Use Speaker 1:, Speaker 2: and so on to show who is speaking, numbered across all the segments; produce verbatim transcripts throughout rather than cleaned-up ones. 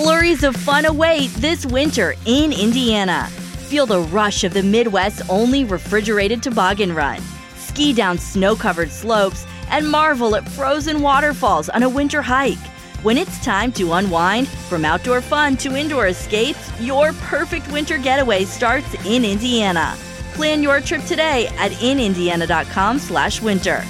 Speaker 1: Flurries of fun await this winter in Indiana. Feel the rush of the Midwest's only refrigerated toboggan run. Ski down snow-covered slopes and marvel at frozen waterfalls on a winter hike. When it's time to unwind, from outdoor fun to indoor escapes, your perfect winter getaway starts in Indiana. Plan your trip today at in indiana dot com slash winter.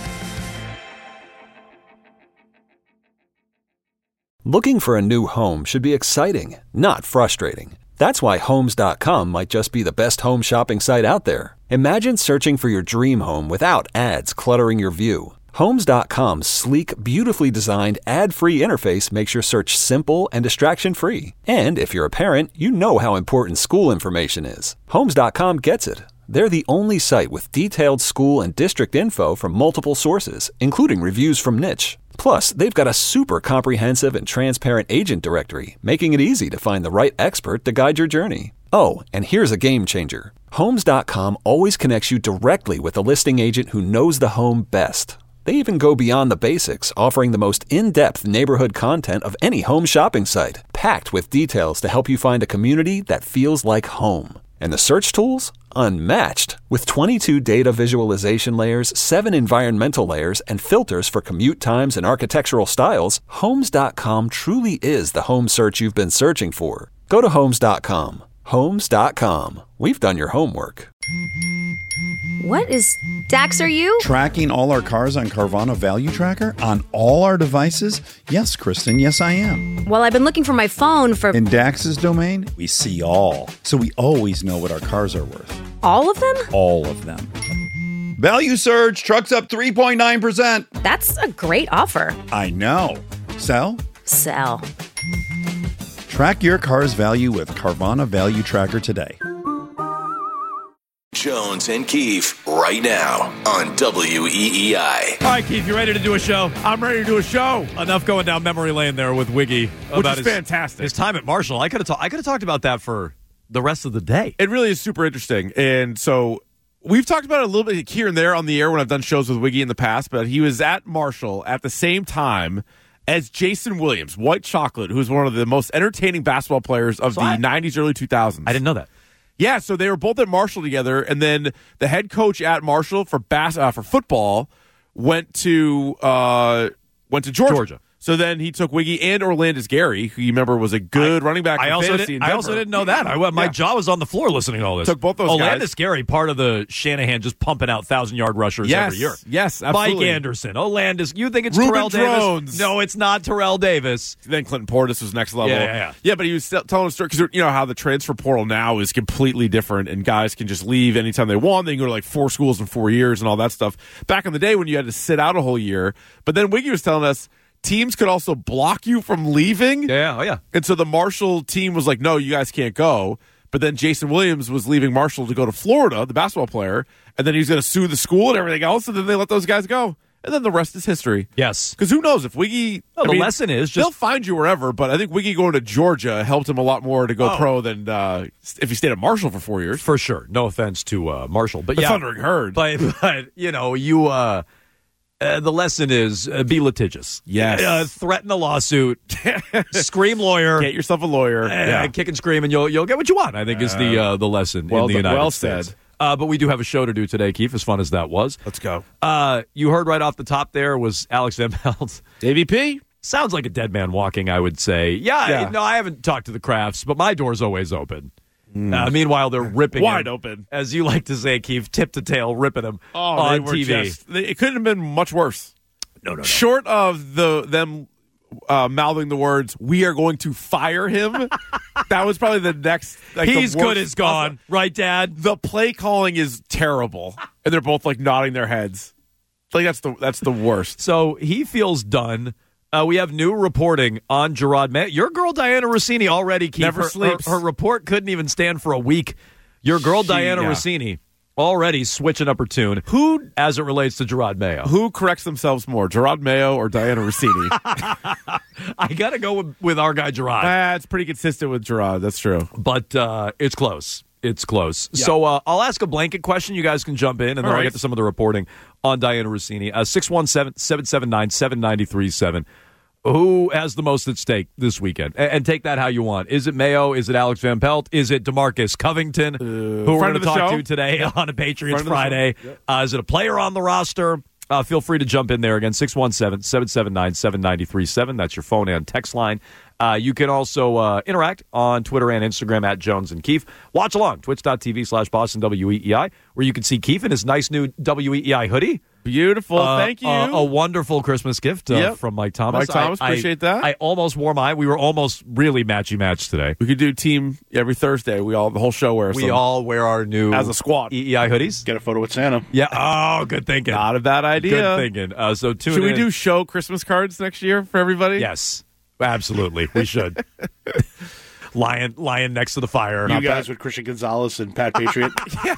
Speaker 2: Looking for a new home should be exciting, not frustrating. That's why Homes dot com might just be the best home shopping site out there. Imagine searching for your dream home without ads cluttering your view. Homes dot com's sleek, beautifully designed, ad-free interface makes your search simple and distraction-free. And if you're a parent, you know how important school information is. Homes dot com gets it. They're the only site with detailed school and district info from multiple sources, including reviews from Niche. Plus, they've got a super comprehensive and transparent agent directory, making it easy to find the right expert to guide your journey. Oh, and here's a game changer. Homes dot com always connects you directly with a listing agent who knows the home best. They even go beyond the basics, offering the most in-depth neighborhood content of any home shopping site, packed with details to help you find a community that feels like home. And the search tools? Unmatched. With twenty-two data visualization layers, seven environmental layers, and filters for commute times and architectural styles, Homes dot com truly is the home search you've been searching for. Go to Homes dot com. Homes dot com. We've done your homework.
Speaker 3: What is... Dax, are you?
Speaker 4: Tracking all our cars on Carvana Value Tracker on all our devices? Yes, Kristen, yes I am.
Speaker 3: Well, I've been looking for my phone for...
Speaker 4: In Dax's domain, we see all. So we always know what our cars are worth.
Speaker 3: All of them?
Speaker 4: All of them. Value surge, trucks up three point nine percent.
Speaker 3: That's a great offer.
Speaker 4: I know. Sell?
Speaker 3: Sell.
Speaker 4: Track your car's value with Carvana Value Tracker today.
Speaker 5: Jones and Keefe right now on W E E I.
Speaker 6: All right, Keith, you ready to do a show?
Speaker 7: I'm ready to do a show.
Speaker 6: Enough going down memory lane there with Wiggy,
Speaker 7: which
Speaker 6: about
Speaker 7: is
Speaker 6: his,
Speaker 7: fantastic.
Speaker 6: His time at Marshall. I could have ta- I could have talked about that for the rest of the day.
Speaker 7: It really is super interesting, and so we've talked about it a little bit here and there on the air when I've done shows with Wiggy in the past. But he was at Marshall at the same time as Jason Williams, White Chocolate, who's one of the most entertaining basketball players of
Speaker 6: So
Speaker 7: the
Speaker 6: I-
Speaker 7: nineties, early two thousands.
Speaker 6: I didn't know that.
Speaker 7: Yeah, so they were both at Marshall together, and then the head coach at Marshall for bas- uh, for football went to uh, went to Georgia.
Speaker 6: Georgia.
Speaker 7: So then he took Wiggy and Orlandis Gary, who you remember was a good
Speaker 6: I,
Speaker 7: running back.
Speaker 6: I
Speaker 7: in
Speaker 6: also
Speaker 7: fantasy
Speaker 6: didn't,
Speaker 7: in
Speaker 6: I also
Speaker 7: Denver.
Speaker 6: didn't know that. I, my
Speaker 7: Yeah.
Speaker 6: jaw was on the floor listening to all this.
Speaker 7: Took both those
Speaker 6: Orlandis
Speaker 7: guys.
Speaker 6: Gary, part of the Shanahan just pumping out thousand-yard rushers
Speaker 7: Yes,
Speaker 6: every year.
Speaker 7: yes, absolutely.
Speaker 6: Mike Anderson, Orlandis. You think it's
Speaker 7: Reuben
Speaker 6: Terrell
Speaker 7: Drones.
Speaker 6: Davis? No, it's not Terrell Davis.
Speaker 7: Then Clinton Portis was next level.
Speaker 6: Yeah, yeah, yeah.
Speaker 7: yeah but he was still telling a story because you know how the transfer portal now is completely different, and guys can just leave anytime they want. They can go to like four schools in four years and all that stuff. Back in the day when you had to sit out a whole year, but then Wiggy was telling us teams could also block you from leaving.
Speaker 6: Yeah, oh yeah.
Speaker 7: And so the Marshall team was like, no, you guys can't go. But then Jason Williams was leaving Marshall to go to Florida, the basketball player, and then he was going to sue the school and everything else, and then they let those guys go. And then the rest is history.
Speaker 6: Yes.
Speaker 7: Because who knows if Wiggy...
Speaker 6: No,
Speaker 7: I
Speaker 6: the
Speaker 7: mean,
Speaker 6: lesson is just...
Speaker 7: They'll find you wherever, but I think Wiggy going to Georgia helped him a lot more to go
Speaker 6: Oh.
Speaker 7: pro than uh, if he stayed at Marshall for four years.
Speaker 6: For sure. No offense to uh, Marshall. But
Speaker 7: The
Speaker 6: yeah,
Speaker 7: Thundering Herd.
Speaker 6: But, but, you know, you... Uh, Uh, the lesson is uh, be litigious.
Speaker 7: Yes.
Speaker 6: Uh, threaten a lawsuit. Scream lawyer.
Speaker 7: Get yourself a lawyer.
Speaker 6: Uh,
Speaker 7: yeah.
Speaker 6: Kick and scream, and you'll you'll get what you want. I think is the uh, the lesson
Speaker 7: well
Speaker 6: in the
Speaker 7: done-
Speaker 6: United
Speaker 7: well
Speaker 6: States.
Speaker 7: said.
Speaker 6: Uh, but we do have a show to do today, Keith. As fun as that was,
Speaker 7: Let's go.
Speaker 6: uh, you heard right off the top there was Alex Embelt.
Speaker 7: A V P?
Speaker 6: Sounds like a dead man walking, I would say. Yeah,
Speaker 7: Yeah.
Speaker 6: I, no, I haven't talked to the Crafts, but my door's always open. Uh, meanwhile, they're ripping
Speaker 7: Wide
Speaker 6: him,
Speaker 7: open.
Speaker 6: as you like to say, Keith, tip to tail, ripping him
Speaker 7: Oh, they
Speaker 6: on
Speaker 7: were
Speaker 6: T V.
Speaker 7: just- they- it couldn't have been much worse.
Speaker 6: no, no, no.
Speaker 7: Short of the them uh, mouthing the words, "We are going to fire him." That was probably the next. Like, the
Speaker 6: He's good
Speaker 7: worst
Speaker 6: as gone,
Speaker 7: possible-
Speaker 6: right, Dad?
Speaker 7: The play calling is terrible, and they're both like nodding their heads. Like that's the that's the worst.
Speaker 6: So he feels done. Uh, we have new reporting on Gerard May. Your girl Diana Rossini already keeps
Speaker 7: Never
Speaker 6: her,
Speaker 7: sleeps.
Speaker 6: Her, her report couldn't even stand for a week. Your girl
Speaker 7: She-
Speaker 6: Diana
Speaker 7: yeah.
Speaker 6: Rossini already switching up her tune.
Speaker 7: Who
Speaker 6: as it relates to Gerard Mayo?
Speaker 7: who corrects themselves more, Gerard Mayo or Diana Rossini?
Speaker 6: I got to go with, with our guy Gerard,
Speaker 7: Ah, it's pretty consistent with Gerard. That's true.
Speaker 6: but uh, it's close. It's close. So uh, I'll ask a blanket question. You guys can jump in, and then
Speaker 7: All
Speaker 6: I'll
Speaker 7: right.
Speaker 6: get to some of the reporting on Diana Rossini. Uh, six one seven, seven seven nine, seven nine three seven. Who has the most at stake this weekend? And, and take that how you want. Is it Mayo? Is it Alex Van Pelt? Is it DeMarcus Covington, uh, who we're going to talk show. to today yep. on a Patriots Friday? Yep. Uh, is it a player on the roster? Uh, feel free to jump in there again, six one seven, seven seven nine, seven nine three seven. That's your phone and text line. Uh, you can also uh, interact on Twitter and Instagram at Jones and Keefe. Watch along, twitch.tv slash Boston W E E I, where you can see Keefe in his nice new W E E I hoodie.
Speaker 7: Beautiful.
Speaker 6: Uh,
Speaker 7: Thank you.
Speaker 6: Uh, a wonderful Christmas gift uh,
Speaker 7: yep.
Speaker 6: from Mike Thomas.
Speaker 7: Mike Thomas,
Speaker 6: I,
Speaker 7: appreciate
Speaker 6: I,
Speaker 7: that.
Speaker 6: I almost wore mine. We were almost really matchy matched today.
Speaker 7: We could do team every Thursday. We all, the whole show wears
Speaker 6: We
Speaker 7: some.
Speaker 6: all wear our new
Speaker 7: as a squad
Speaker 6: E E I hoodies.
Speaker 4: Get a photo with Santa.
Speaker 6: Yeah. Oh, good thinking.
Speaker 7: Not a bad idea.
Speaker 6: Good thinking. Uh, so tune
Speaker 7: Should we
Speaker 6: in.
Speaker 7: do show Christmas cards next year for everybody?
Speaker 6: Yes. Absolutely. We should. Lion, lion next to the fire.
Speaker 8: You guys with Christian Gonzalez and Pat Patriot.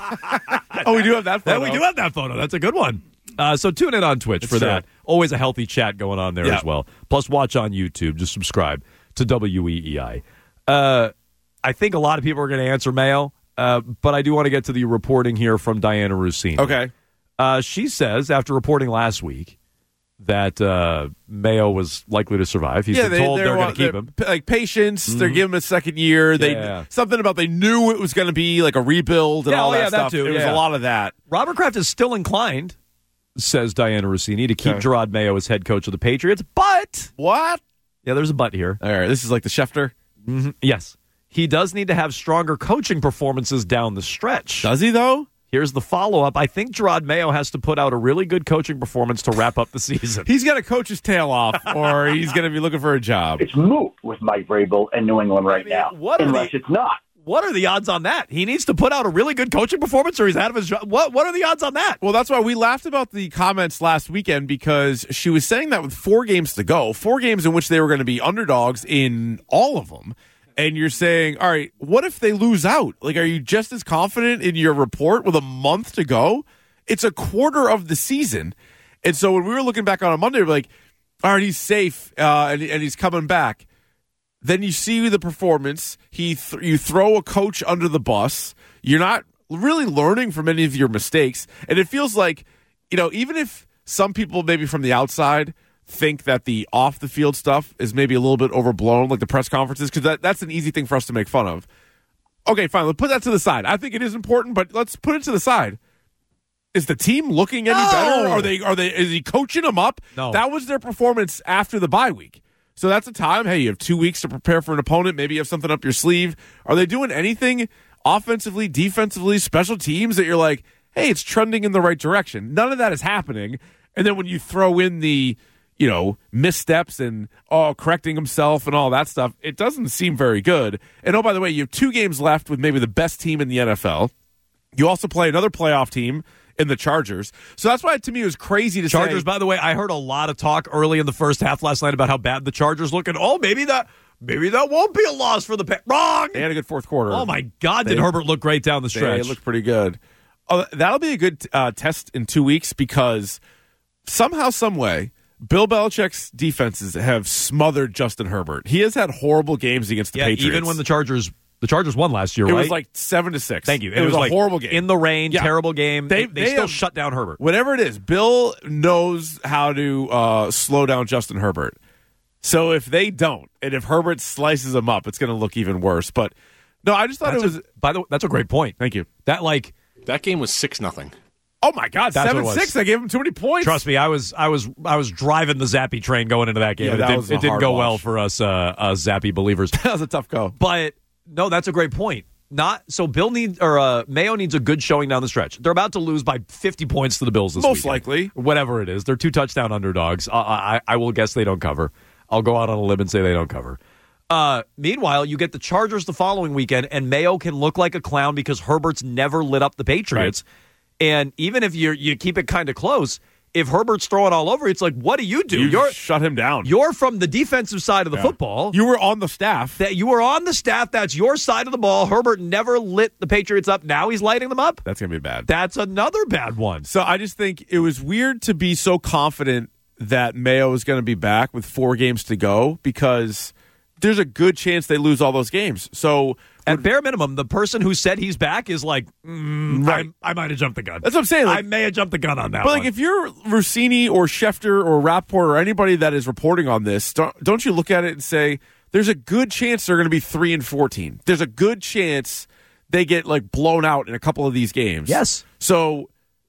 Speaker 7: Oh, we do have that photo.
Speaker 6: Yeah, we do have that photo. That's a good one. Uh, so tune in on Twitch
Speaker 7: it's
Speaker 6: for
Speaker 7: true.
Speaker 6: that. Always a healthy chat going on there
Speaker 7: yeah.
Speaker 6: as well. Plus, watch on YouTube. Just subscribe to W E E I. Uh, I think a lot of people are going to answer Mayo, uh, but I do want to get to the reporting here from Diana Rossini.
Speaker 7: Okay.
Speaker 6: Uh, she says, after reporting last week, that uh, Mayo was likely to survive. He's
Speaker 7: yeah,
Speaker 6: been
Speaker 7: they,
Speaker 6: told they're,
Speaker 7: they're
Speaker 6: going to keep him.
Speaker 7: Like patience, mm-hmm. they're giving him a second year. They
Speaker 6: yeah.
Speaker 7: something about they knew it was going to be like a rebuild and
Speaker 6: yeah,
Speaker 7: all
Speaker 6: oh,
Speaker 7: that
Speaker 6: yeah,
Speaker 7: stuff.
Speaker 6: That too.
Speaker 7: It
Speaker 6: yeah.
Speaker 7: was a lot of that.
Speaker 6: Robert Kraft is still inclined, says Diana Rossini, to keep
Speaker 7: okay.
Speaker 6: Gerard Mayo as head coach of the Patriots, but
Speaker 7: what?
Speaker 6: Yeah, there's a but here.
Speaker 7: All right, this is like the Schefter.
Speaker 6: Mm-hmm. Yes, he does need to have stronger coaching performances down the stretch.
Speaker 7: Does he though?
Speaker 6: Here's the follow-up. I think Gerard Mayo has to put out a really good coaching performance to wrap up the season.
Speaker 7: He's got to coach his tail off, or he's going to be looking for a job.
Speaker 9: It's moot with Mike Vrabel and New England right I mean, now,
Speaker 6: what
Speaker 9: unless
Speaker 6: the,
Speaker 9: it's not.
Speaker 6: What are the odds on that? He needs to put out a really good coaching performance, or he's out of his job. What, what are the odds on that?
Speaker 7: Well, that's why we laughed about the comments last weekend, because she was saying that with four games to go, four games in which they were going to be underdogs in all of them. And you're saying, all right, what if they lose out? Like, are you just as confident in your report with a month to go? It's a quarter of the season. And so when we were looking back on a Monday, we're like, all right, he's safe uh, and, and he's coming back. Then you see the performance. He th- You throw a coach under the bus. You're not really learning from any of your mistakes. And it feels like, you know, even if some people maybe from the outside think that the off-the-field stuff is maybe a little bit overblown, like the press conferences, because that, that's an easy thing for us to make fun of. Okay, fine. Let's put that to the side. I think it is important, but let's put it to the side. Is the team looking any
Speaker 6: no.
Speaker 7: better? Are they? Are they? Is he coaching them up?
Speaker 6: No.
Speaker 7: That was their performance after the bye week. So that's a time. Hey, you have two weeks to prepare for an opponent. Maybe you have something up your sleeve. Are they doing anything offensively, defensively, special teams that you're like, hey, it's trending in the right direction? None of that is happening. And then when you throw in the, you know, missteps and oh, correcting himself and all that stuff, it doesn't seem very good. And oh, by the way, you have two games left with maybe the best team in the N F L. You also play another playoff team in the Chargers. So that's why, to me, it was crazy to
Speaker 6: Chargers,
Speaker 7: say.
Speaker 6: by the way, I heard a lot of talk early in the first half last night about how bad the Chargers look. And, oh, maybe that maybe that won't be a loss for the pa- Wrong!
Speaker 7: They had a good fourth quarter.
Speaker 6: Oh, my God,
Speaker 7: they,
Speaker 6: did Herbert look great down the stretch.
Speaker 7: They looked pretty good. Oh, that'll be a good uh, test in two weeks because somehow, some way, Bill Belichick's defenses have smothered Justin Herbert. He has had horrible games against the
Speaker 6: yeah,
Speaker 7: Patriots.
Speaker 6: Even when the Chargers the Chargers won last year,
Speaker 7: it
Speaker 6: right?
Speaker 7: was like seven to six.
Speaker 6: Thank you.
Speaker 7: It, it was, was, a
Speaker 6: like
Speaker 7: horrible game
Speaker 6: in the rain.
Speaker 7: Yeah.
Speaker 6: Terrible game. They, they, they still
Speaker 7: have,
Speaker 6: shut down Herbert.
Speaker 7: Whatever it is, Bill knows how to uh, slow down Justin Herbert. So if they don't, and if Herbert slices them up, it's going to look even worse. But no, I just thought
Speaker 6: that's
Speaker 7: it was.
Speaker 6: A, by the way, that's a great point.
Speaker 7: Thank you.
Speaker 6: That like
Speaker 8: that game was six nothing.
Speaker 7: Oh my God,
Speaker 6: That's
Speaker 7: seven six! I gave him too many points.
Speaker 6: Trust me, I was, I was, I was driving the Zappy train going into that game.
Speaker 7: Yeah,
Speaker 6: it,
Speaker 7: that
Speaker 6: did,
Speaker 7: was a
Speaker 6: it didn't
Speaker 7: hard
Speaker 6: go
Speaker 7: watch.
Speaker 6: well for us, uh, uh, Zappy believers.
Speaker 7: That was a tough go.
Speaker 6: But no, that's a great point. Not so. Bill needs or uh, Mayo needs a good showing down the stretch. They're about to lose by fifty points to the Bills this
Speaker 7: Most
Speaker 6: weekend.
Speaker 7: likely,
Speaker 6: whatever it is. They're two touchdown underdogs. I, I, I will guess they don't cover. I'll go out on a limb and say they don't cover. Uh, meanwhile, you get the Chargers the following weekend, and Mayo can look like a clown because Herbert's never lit up the Patriots. Right. And even if you you keep it kind of close, if Herbert's throwing all over, it's like, what do you do?
Speaker 7: You
Speaker 6: you're
Speaker 7: shut him down.
Speaker 6: You're from the defensive side of the
Speaker 7: yeah.
Speaker 6: football.
Speaker 7: You were on the staff.
Speaker 6: That you were on the staff. That's your side of the ball. Herbert never lit the Patriots up. Now he's lighting them up.
Speaker 7: That's gonna be bad.
Speaker 6: That's another bad one.
Speaker 7: So I just think it was weird to be so confident that Mayo was going to be back with four games to go because there's a good chance they lose all those games. So
Speaker 6: at bare minimum, the person who said he's back is like, mm, right. I, I might have jumped the gun.
Speaker 7: That's what I'm saying. Like,
Speaker 6: I may have jumped the gun on that
Speaker 7: But
Speaker 6: one.
Speaker 7: like, if you're Rossini or Schefter or Rappaport or anybody that is reporting on this, don't, don't you look at it and say, there's a good chance they're going to be three and fourteen. There's a good chance they get like blown out in a couple of these games.
Speaker 6: Yes.
Speaker 7: So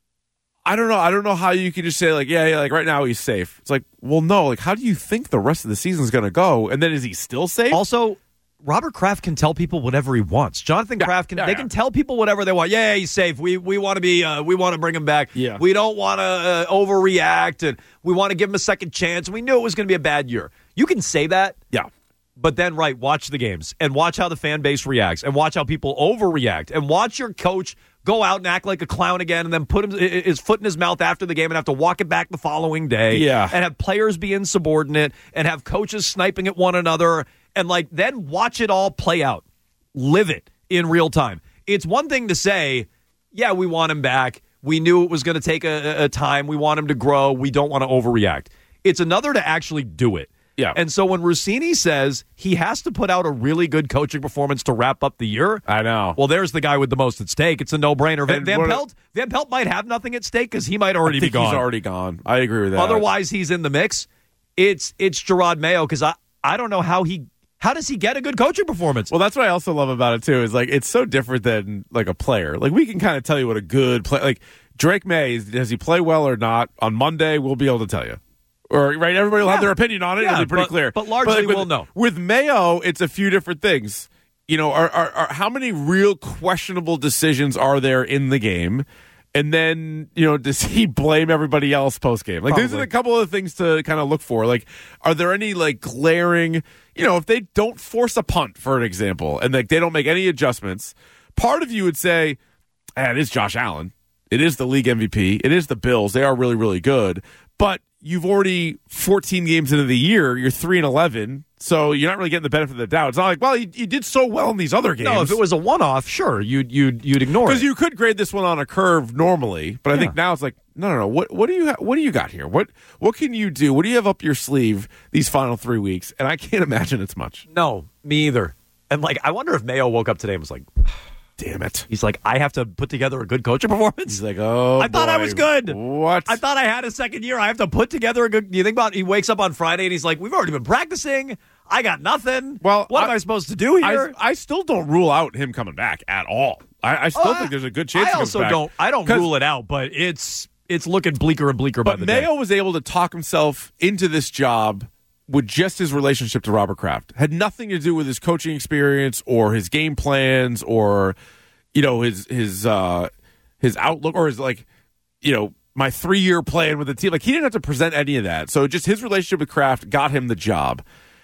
Speaker 7: I don't know. I don't know how you can just say like, yeah, yeah, like right now he's safe. It's like, well, no. Like, how do you think the rest of the season is going to go? And then is he still safe?
Speaker 6: Also, Robert Kraft can tell people whatever he wants. Jonathan
Speaker 7: yeah,
Speaker 6: Kraft can.
Speaker 7: yeah,
Speaker 6: they
Speaker 7: yeah.
Speaker 6: can tell people whatever they want. Yeah, he's safe. We we want to be. Uh, we want to bring him back.
Speaker 7: Yeah.
Speaker 6: We don't want to uh, overreact, and we want to give him a second chance. We knew it was going to be a bad year. You can say that.
Speaker 7: Yeah.
Speaker 6: But then, right, watch the games and watch how the fan base reacts and watch how people overreact and watch your coach go out and act like a clown again and then put him, his foot in his mouth after the game and have to walk it back the following day.
Speaker 7: Yeah.
Speaker 6: And have players be insubordinate and have coaches sniping at one another and, like, then watch it all play out. Live it in real time. It's one thing to say, yeah, we want him back. We knew it was going to take a, a time. We want him to grow. We don't want to overreact. It's another to actually do it.
Speaker 7: Yeah.
Speaker 6: And so when Rossini says he has to put out a really good coaching performance to wrap up the year,
Speaker 7: I know.
Speaker 6: Well, there's the guy with the most at stake. It's a no-brainer. Van,
Speaker 7: And
Speaker 6: Van
Speaker 7: what-
Speaker 6: Pelt, Van Pelt might have nothing at stake because he might already
Speaker 7: I think
Speaker 6: be gone.
Speaker 7: he's already gone. I agree with that.
Speaker 6: Otherwise, he's in the mix. It's it's Gerard Mayo because I, I don't know how he how does he get a good coaching performance?
Speaker 7: Well, that's what I also love about it too. Is like it's so different than like a player. Like we can kind of tell you what a good play. Like Drake May, does he play well or not? On Monday, we'll be able to tell you. Or right, everybody will
Speaker 6: Yeah.
Speaker 7: have their opinion on it.
Speaker 6: Yeah,
Speaker 7: It'll be pretty
Speaker 6: but-
Speaker 7: clear.
Speaker 6: but largely
Speaker 7: like, with,
Speaker 6: we'll know.
Speaker 7: With Mayo, it's a few different things. You know, are, are, are how many real questionable decisions are there in the game? And then, you know, does he blame everybody else post game? Like, these are
Speaker 6: Probably.
Speaker 7: a couple of things to kind of look for. Like, are there any like glaring? You know, if they don't force a punt, for an example, and like they don't make any adjustments, part of you would say, eh, it is Josh Allen. It is the league M V P. It is the Bills. They are really, really good. But you've already fourteen games into the year. You're three and eleven, so you're not really getting the benefit of the doubt. It's not like, well, you, you did so well in these other games.
Speaker 6: No, if it was a one-off, sure, you'd you'd you'd ignore it.
Speaker 7: Because you could grade this one on a curve normally, but I
Speaker 6: Yeah.
Speaker 7: think now it's like, no, no, no. What what do you ha- what do you got here? What what can you do? What do you have up your sleeve these final three weeks? And I can't imagine it's much.
Speaker 6: No, me either. And like, I wonder if Mayo woke up today and was like,
Speaker 7: Damn it.
Speaker 6: he's like, I have to put together a good coaching performance.
Speaker 7: He's like, oh,
Speaker 6: I thought I
Speaker 7: boy.
Speaker 6: was good.
Speaker 7: What?
Speaker 6: I thought I had a second year. I have to put together a good. You think about? He wakes up on Friday and he's like, "We've already been practicing. I got nothing.
Speaker 7: Well,
Speaker 6: what
Speaker 7: I-
Speaker 6: am I supposed to do
Speaker 7: I,
Speaker 6: here?"
Speaker 7: I still don't rule out him coming back at all. I, I still
Speaker 6: Oh,
Speaker 7: think there's a good chance.
Speaker 6: I
Speaker 7: he comes
Speaker 6: also
Speaker 7: back.
Speaker 6: don't. I don't
Speaker 7: 'Cause-
Speaker 6: rule it out, but it's it's looking bleaker and bleaker by
Speaker 7: But
Speaker 6: the
Speaker 7: Mayo
Speaker 6: day.
Speaker 7: was able to talk himself into this job with just his relationship to Robert Kraft. Had nothing to do with his coaching experience or his game plans or, you know, his his uh, his outlook or his like, you know, my three year plan with the team. Like he didn't have to present any of that. So just his relationship with Kraft got him the job.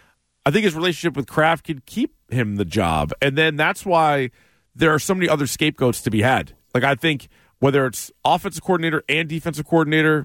Speaker 7: I think his relationship with Kraft could keep him the job, and then that's why there are so many other scapegoats to be had. Like I think whether it's offensive coordinator and defensive coordinator,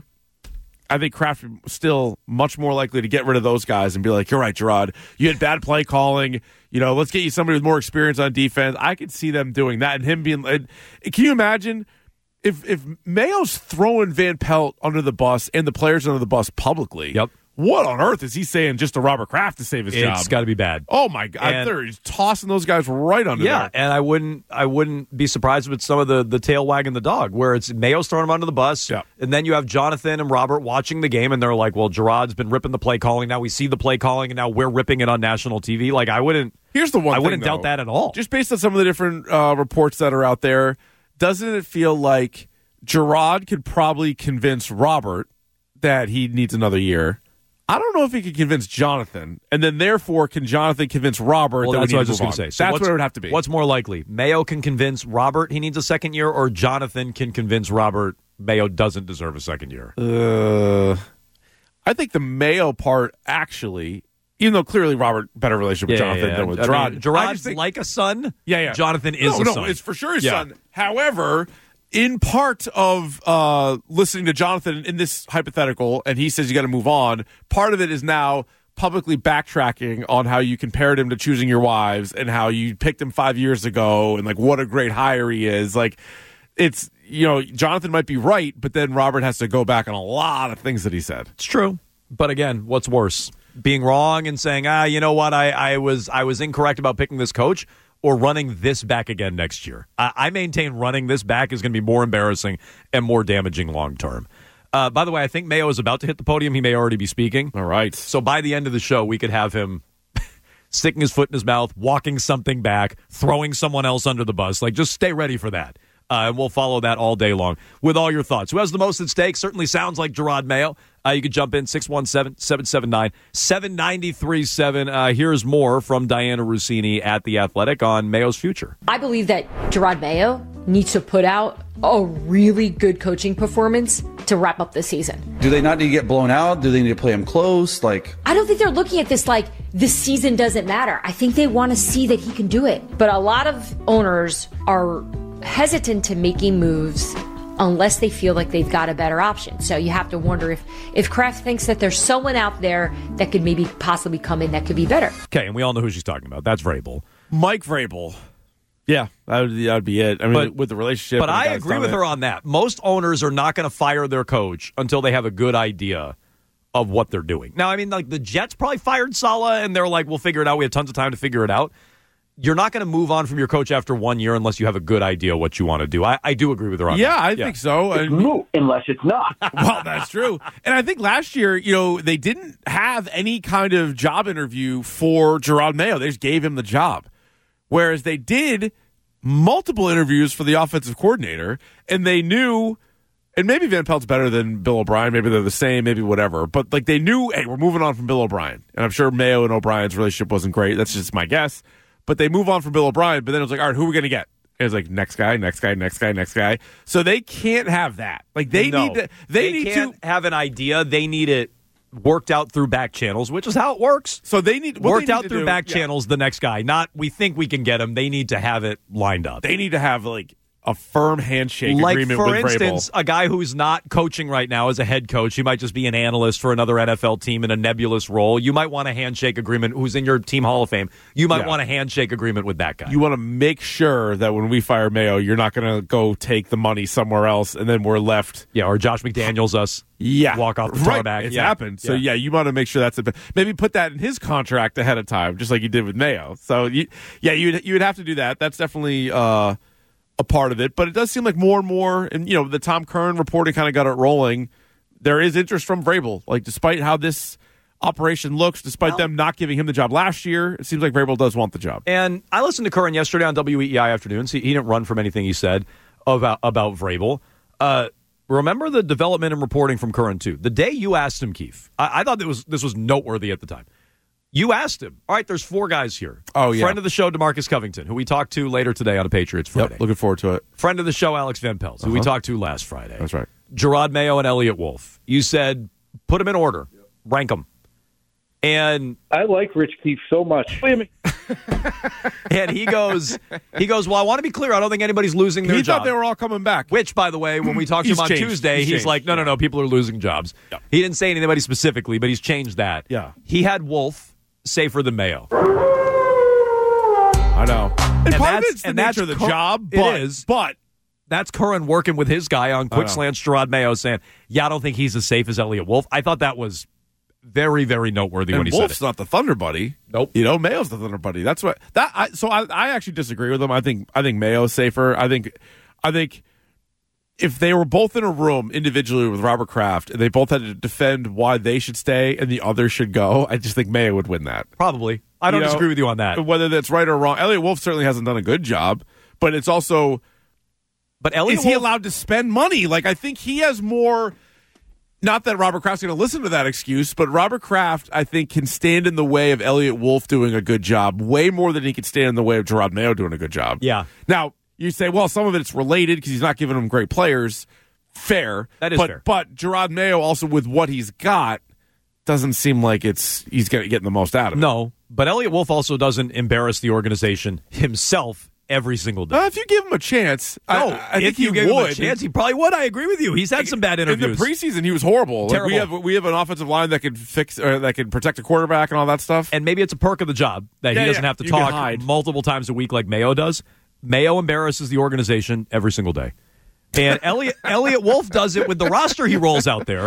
Speaker 7: I think Kraft is still much more likely to get rid of those guys and be like, you're right, Gerard, you had bad play calling. You know, let's get you somebody with more experience on defense. I could see them doing that and him being. And can you imagine if if Mayo's throwing Van Pelt under the bus and the players under the bus publicly?
Speaker 6: Yep.
Speaker 7: What on earth is he saying just to Robert Kraft to save his job?
Speaker 6: It's got to be bad.
Speaker 7: Oh my God!
Speaker 6: And-
Speaker 7: They're he's tossing those guys right under
Speaker 6: Yeah,
Speaker 7: there.
Speaker 6: and I wouldn't I wouldn't be surprised with some of the, the tail wagging the dog, where it's Mayo's throwing him under the bus,
Speaker 7: Yeah.
Speaker 6: and then you have Jonathan and Robert watching the game, and they're like, well, Gerard's been ripping the play calling, now we see the play calling, and now we're ripping it on national T V. Like, I wouldn't
Speaker 7: Here's the one
Speaker 6: I
Speaker 7: thing,
Speaker 6: wouldn't
Speaker 7: though.
Speaker 6: doubt that at all.
Speaker 7: Just based on some of the different uh, reports that are out there, doesn't it feel like Gerard could probably convince Robert that he needs another year? I don't know if he could convince Jonathan, and then therefore can Jonathan convince Robert
Speaker 6: Well,
Speaker 7: that
Speaker 6: that's
Speaker 7: we
Speaker 6: what I
Speaker 7: need
Speaker 6: was
Speaker 7: to
Speaker 6: just
Speaker 7: move
Speaker 6: going to
Speaker 7: on?
Speaker 6: say. So
Speaker 7: That's
Speaker 6: what's-
Speaker 7: what it would have to be.
Speaker 6: What's more likely? Mayo can convince Robert he needs a second year, or Jonathan can convince Robert Mayo doesn't deserve a second year?
Speaker 7: Uh, I think the Mayo part actually, even though clearly Robert better relationship with
Speaker 6: Yeah,
Speaker 7: Jonathan
Speaker 6: yeah,
Speaker 7: than with
Speaker 6: I mean,
Speaker 7: Gerard. I
Speaker 6: Gerard's
Speaker 7: just think-
Speaker 6: like a son.
Speaker 7: Yeah, yeah.
Speaker 6: Jonathan is
Speaker 7: no,
Speaker 6: a
Speaker 7: no,
Speaker 6: son.
Speaker 7: it's for sure his
Speaker 6: Yeah.
Speaker 7: son. However, in part of uh, listening to Jonathan in this hypothetical, and he says you got to move on, part of it is now publicly backtracking on how you compared him to Choosing Your Wives and how you picked him five years ago and like what a great hire he is. Like it's, you know, Jonathan might be right, but then Robert has to go back on a lot of things that he said.
Speaker 6: It's true. But again, what's worse? being wrong and saying, ah, you know what, I, I was I was incorrect about picking this coach, or running this back again next year. I, I maintain running this back is going to be more embarrassing and more damaging long term. Uh, by the way, I think Mayo is about to hit the podium. He may already be speaking.
Speaker 7: All right.
Speaker 6: So by the end of the show, we could have him sticking his foot in his mouth, walking something back, throwing someone else under the bus. Like, just stay ready for that. Uh, and we'll follow that all day long with all your thoughts. Who has the most at stake? Certainly sounds like Gerard Mayo. Uh, you can jump in six one seven, seven seven nine, seven nine three seven. Uh, here's more from Diana Rossini at The Athletic on Mayo's future.
Speaker 10: I believe that Gerard Mayo needs to put out a really good coaching performance to wrap up the season.
Speaker 11: Do they not need to get blown out? Do they need to play him close? Like,
Speaker 10: I don't think they're looking at this like this season doesn't matter. I think they want to see that he can do it. But a lot of owners are hesitant to making moves unless they feel like they've got a better option. So you have to wonder if if Kraft thinks that there's someone out there that could maybe possibly come in that could be better.
Speaker 6: Okay, and we all know who she's talking about. That's Vrabel.
Speaker 7: Mike Vrabel. Yeah, that would, that would be it. I mean, but, with the relationship.
Speaker 6: But I agree with
Speaker 7: it.
Speaker 6: her on that. Most owners are not going to fire their coach until they have a good idea of what they're doing. Now, I mean, like the Jets probably fired Saleh, and they're like, we'll figure it out. We have tons of time to figure it out. You're not going to move on from your coach after one year unless you have a good idea what you want to do. I, I do agree with her on
Speaker 7: yeah,
Speaker 6: that.
Speaker 7: I
Speaker 6: yeah,
Speaker 7: think so.
Speaker 9: It's moot unless it's not.
Speaker 7: Well, that's true. And I think last year, you know, they didn't have any kind of job interview for Gerard Mayo. They just gave him the job. Whereas they did multiple interviews for the offensive coordinator, and they knew, and maybe Van Pelt's better than Bill O'Brien. Maybe they're the same, maybe whatever. But, like, they knew, hey, we're moving on from Bill O'Brien. And I'm sure Mayo and O'Brien's relationship wasn't great. That's just my guess. But they move on from Bill O'Brien, but then it was like, all right, who are we going to get? And it's like, next guy, next guy, next guy, next guy. So they can't have that. Like, they
Speaker 6: no,
Speaker 7: need to, they,
Speaker 6: they
Speaker 7: need
Speaker 6: can't
Speaker 7: to
Speaker 6: have an idea. They need it worked out through back channels, which is how it works.
Speaker 7: So they need
Speaker 6: worked
Speaker 7: they need
Speaker 6: out through
Speaker 7: do,
Speaker 6: back
Speaker 7: yeah.
Speaker 6: channels. The next guy, not we think we can get him. They need to have it lined up.
Speaker 7: They need to have like a firm handshake
Speaker 6: like,
Speaker 7: agreement
Speaker 6: for
Speaker 7: with
Speaker 6: instance,
Speaker 7: Vrabel.
Speaker 6: A guy who's not coaching right now as a head coach. He might just be an analyst for another N F L team in a nebulous role. You might want a handshake agreement. Who's in your team Hall of Fame? You might
Speaker 7: Yeah.
Speaker 6: want a handshake agreement with that guy.
Speaker 7: You want to make sure that when we fire Mayo, you're not going to go take the money somewhere else, and then we're left.
Speaker 6: Yeah, or Josh McDaniels us.
Speaker 7: Yeah,
Speaker 6: walk off the
Speaker 7: right.
Speaker 6: tarmac.
Speaker 7: It's
Speaker 6: yeah.
Speaker 7: happened. So
Speaker 6: yeah.
Speaker 7: yeah, you want to make sure that's a maybe put that in his contract ahead of time, just like you did with Mayo. So you, yeah, you you would have to do that. That's definitely uh, a part of it. But it does seem like more and more, and you know, the Tom Curran reporting kind of got it rolling. There is interest from Vrabel. Like despite how this operation looks, despite well, them not giving him the job last year, it seems like Vrabel does want the job.
Speaker 6: And I listened to Curran yesterday on W E E I Afternoons. He, he didn't run from anything he said about about Vrabel. Uh, Remember the development and reporting from Curran, too. The day you asked him, Keith, I, I thought that was this was noteworthy at the time. You asked him, all right, there's four guys here.
Speaker 7: Oh, yeah.
Speaker 6: Friend of the show, DeMarcus Covington, who we talked to later today on a Patriots Friday.
Speaker 7: Yep, looking forward to it.
Speaker 6: Friend of the show, Alex Van Pelt, who
Speaker 7: uh-huh.
Speaker 6: we talked to last Friday.
Speaker 7: That's right.
Speaker 6: Gerard Mayo and Elliott Wolf. You said, put them in order. Yep. Rank them. And
Speaker 9: I like Rich Keefe so much.
Speaker 6: and he goes, he goes. Well, I want to be clear. I don't think anybody's losing their
Speaker 7: he
Speaker 6: job.
Speaker 7: He thought they were all coming back.
Speaker 6: Which, by the way, when we talked to him on
Speaker 7: changed.
Speaker 6: Tuesday,
Speaker 7: he's,
Speaker 6: he's
Speaker 7: changed.
Speaker 6: like, no, no, no, people are losing jobs.
Speaker 7: Yep.
Speaker 6: He didn't say anybody specifically, but he's changed that.
Speaker 7: Yeah.
Speaker 6: He had Wolf safer than Mayo.
Speaker 7: I know. And,
Speaker 6: and
Speaker 7: part of
Speaker 6: that's,
Speaker 7: it's the
Speaker 6: and
Speaker 7: nature
Speaker 6: that's
Speaker 7: of the
Speaker 6: Cur-
Speaker 7: job. But,
Speaker 6: it is.
Speaker 7: But
Speaker 6: that's Curran working with his guy on Quick Slants, Gerard Mayo, saying, yeah, I don't think he's as safe as Elliott Wolf. I thought that was very, very noteworthy
Speaker 7: and
Speaker 6: when he
Speaker 7: Wolf's
Speaker 6: said it.
Speaker 7: not the Thunder Buddy.
Speaker 6: Nope.
Speaker 7: You know, Mayo's the Thunder Buddy. That's what that. I, so I, I actually disagree with him. I think I think Mayo's safer. I think I think if they were both in a room individually with Robert Kraft and they both had to defend why they should stay and the other should go, I just think Mayo would win that.
Speaker 6: Probably. I don't
Speaker 7: you know,
Speaker 6: disagree with you on that.
Speaker 7: Whether that's right or wrong, Elliott Wolf certainly hasn't done a good job, but it's also.
Speaker 6: But Elliott
Speaker 7: is he
Speaker 6: Wolf,
Speaker 7: allowed to spend money? Like I think he has more. Not that Robert Kraft's going to listen to that excuse, but Robert Kraft, I think, can stand in the way of Elliott Wolf doing a good job way more than he could stand in the way of Gerard Mayo doing a good job.
Speaker 6: Yeah.
Speaker 7: Now, you say, well, some of it's related because he's not giving them great players. Fair.
Speaker 6: That is
Speaker 7: but,
Speaker 6: fair.
Speaker 7: But Gerard Mayo, also with what he's got, doesn't seem like it's he's getting the most out of it.
Speaker 6: No, but Elliott Wolf also doesn't embarrass the organization himself every single day.
Speaker 7: Uh, if you give him a chance,
Speaker 6: no,
Speaker 7: I, I
Speaker 6: if
Speaker 7: think
Speaker 6: you
Speaker 7: he
Speaker 6: give
Speaker 7: would.
Speaker 6: him a chance, he probably would. I agree with you. He's had some bad interviews.
Speaker 7: In the preseason, he was horrible.
Speaker 6: Terrible.
Speaker 7: Like we have we have an offensive line that can fix or that can protect a quarterback and all that stuff.
Speaker 6: And maybe it's a perk of the job that
Speaker 7: yeah,
Speaker 6: he doesn't
Speaker 7: yeah.
Speaker 6: have to
Speaker 7: you
Speaker 6: talk multiple times a week like Mayo does. Mayo embarrasses the organization every single day. And Elliott, Elliott Wolf does it with the roster he rolls out there.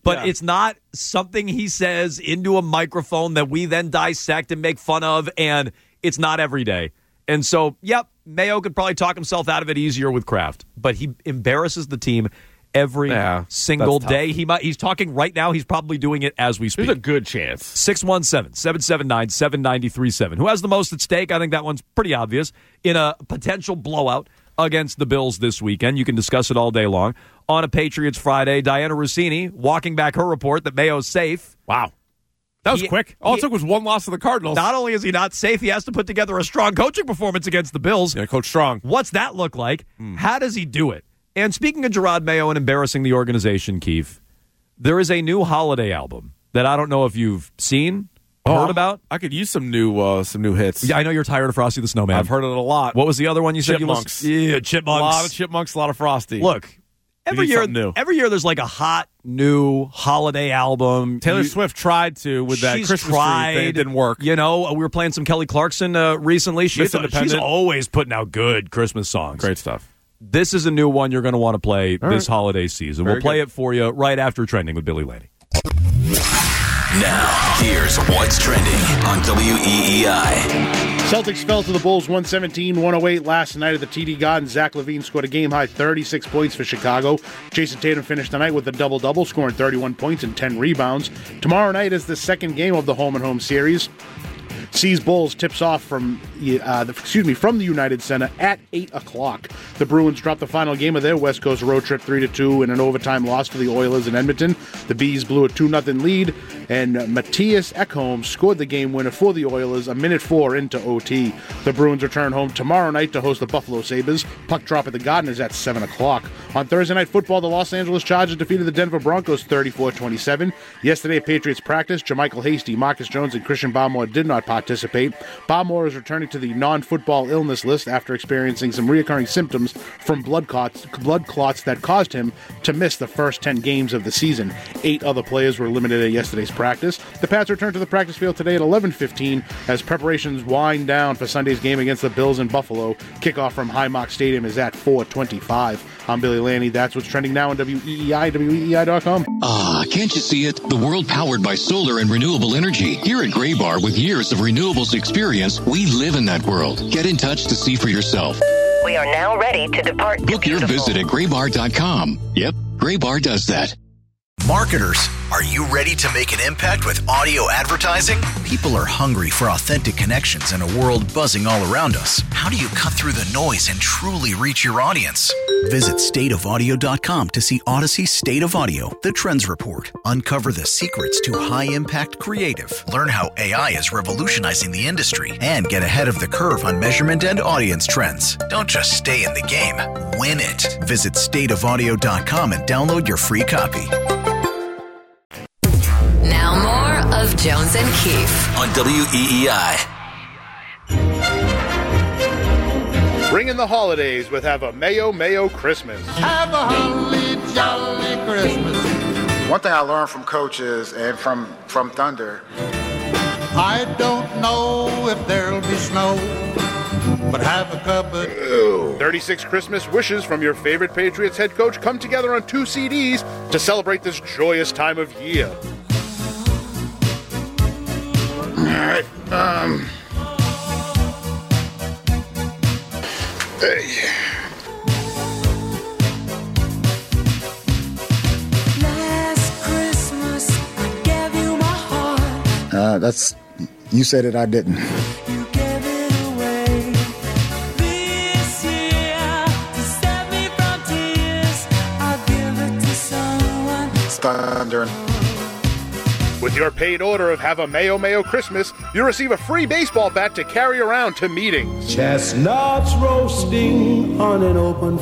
Speaker 6: But
Speaker 7: Yeah.
Speaker 6: it's not something he says into a microphone that we then dissect and make fun of, and it's not every day. And so, yep, Mayo could probably talk himself out of it easier with Kraft, but he embarrasses the team every
Speaker 7: Yeah,
Speaker 6: single
Speaker 7: that's tough.
Speaker 6: day. He might, he's talking right now. He's probably doing it as we speak.
Speaker 7: There's a good chance.
Speaker 6: six one seven, seven seven nine, seven nine three seven. Who has the most at stake? I think that one's pretty obvious. In a potential blowout against the Bills this weekend. You can discuss it all day long. On a Patriots Friday, Diana Rossini walking back her report that Mayo's safe.
Speaker 7: Wow. That was
Speaker 6: He-
Speaker 7: quick. All
Speaker 6: he-
Speaker 7: it took was one loss to the Cardinals.
Speaker 6: Not only is he not safe, he has to put together a strong coaching performance against the Bills.
Speaker 7: Yeah, Coach Strong.
Speaker 6: What's that look like? How does he do it? And speaking of Gerard Mayo and embarrassing the organization, Keith, there is a new holiday album that I don't know if you've seen,
Speaker 7: Oh,
Speaker 6: heard about.
Speaker 7: I could use some new uh, some new hits.
Speaker 6: Yeah, I know you're tired of Frosty the Snowman.
Speaker 7: I've heard it a lot.
Speaker 6: What was the other one you said
Speaker 7: Chipmunks.
Speaker 6: you listened? Yeah,
Speaker 7: A
Speaker 6: Chipmunks.
Speaker 7: lot of Chipmunks, a lot of Frosty.
Speaker 6: Look, every
Speaker 7: need
Speaker 6: year,
Speaker 7: something new.
Speaker 6: every year there's like a hot new holiday album.
Speaker 7: Taylor
Speaker 6: You-
Speaker 7: Swift tried to with that
Speaker 6: she's
Speaker 7: Christmas
Speaker 6: tried.
Speaker 7: tree thing. It didn't work.
Speaker 6: You know, we were playing some Kelly Clarkson uh, recently. She's,
Speaker 7: Miss
Speaker 6: she's
Speaker 7: Independent.
Speaker 6: always putting out good Christmas songs.
Speaker 7: Great stuff.
Speaker 6: This is a new one you're going to want to play
Speaker 7: All
Speaker 6: this
Speaker 7: right.
Speaker 6: holiday season.
Speaker 7: Very
Speaker 6: we'll play
Speaker 7: good.
Speaker 6: it for you right after Trending with Billy Laney.
Speaker 5: Now, here's what's trending on W E E I.
Speaker 8: Celtics fell to the Bulls one seventeen one oh eight last night at the T D Garden. Zach LaVine scored a game-high thirty-six points for Chicago. Jason Tatum finished the night with a double-double, scoring thirty-one points and ten rebounds. Tomorrow night is the second game of the home-and-home series. Seas Bulls tips off from uh, the, excuse me from the United Center at eight o'clock. The Bruins dropped the final game of their West Coast road trip three to two in an overtime loss to the Oilers in Edmonton. The Bees blew a two nothing lead, and Matthias Ekholm scored the game winner for the Oilers a minute four into O T. The Bruins return home tomorrow night to host the Buffalo Sabres. Puck drop at the Garden is at seven o'clock. On Thursday Night Football, the Los Angeles Chargers defeated the Denver Broncos thirty-four twenty-seven. Yesterday at Patriots practice, Jermichael Hasty, Marcus Jones, and Christian Barmore did not participate. Barmore is returning to the non-football illness list after experiencing some recurring symptoms from blood clots, blood clots that caused him to miss the first ten games of the season. Eight other players were eliminated at yesterday's practice. The Pats return to the practice field today at eleven fifteen as preparations wind down for Sunday's game against the Bills in Buffalo. Kickoff from Highmark Stadium is at four twenty-five. I'm Billy Laney. That's what's trending now on W E E I, W E E I dot com.
Speaker 12: Ah, can't you see it? The world powered by solar and renewable energy. Here at Gray Bar, with years of renewables experience, we live in that world. Get in touch to see for yourself.
Speaker 13: We are now ready to depart.
Speaker 12: Book your visit at gray bar dot com. Yep, Gray Bar does that.
Speaker 14: Marketers, are you ready to make an impact with audio advertising? People are hungry for authentic connections in a world buzzing all around us. How do you cut through the noise and truly reach your audience? Visit state of audio dot com to see Odyssey State of Audio, the Trends Report. Uncover the secrets to high-impact creative. Learn how A I is revolutionizing the industry and get ahead of the curve on measurement and audience trends. Don't just stay in the game, win it. Visit state of audio dot com and download your free copy.
Speaker 13: Now more of Jones and Keefe
Speaker 5: on W E E I.
Speaker 8: Bring in the holidays with Have a Mayo Mayo Christmas.
Speaker 15: Have a holly jolly Christmas.
Speaker 16: One thing I learned from coaches and from, from Thunder.
Speaker 15: I don't know if there'll be snow, but have a cup of...
Speaker 8: thirty-six Christmas wishes from your favorite Patriots head coach come together on two C Ds to celebrate this joyous time of year.
Speaker 16: All right. Um... Hey.
Speaker 17: Last Christmas, I gave you my heart.
Speaker 16: Uh, that's... You said it, I didn't.
Speaker 17: You gave it away. This year, to save me from tears, I'll give it to someone.
Speaker 16: Thunder.
Speaker 8: With your paid order of Have a Mayo Mayo Christmas, you receive a free baseball bat to carry around to meetings.
Speaker 18: Chestnuts roasting on an open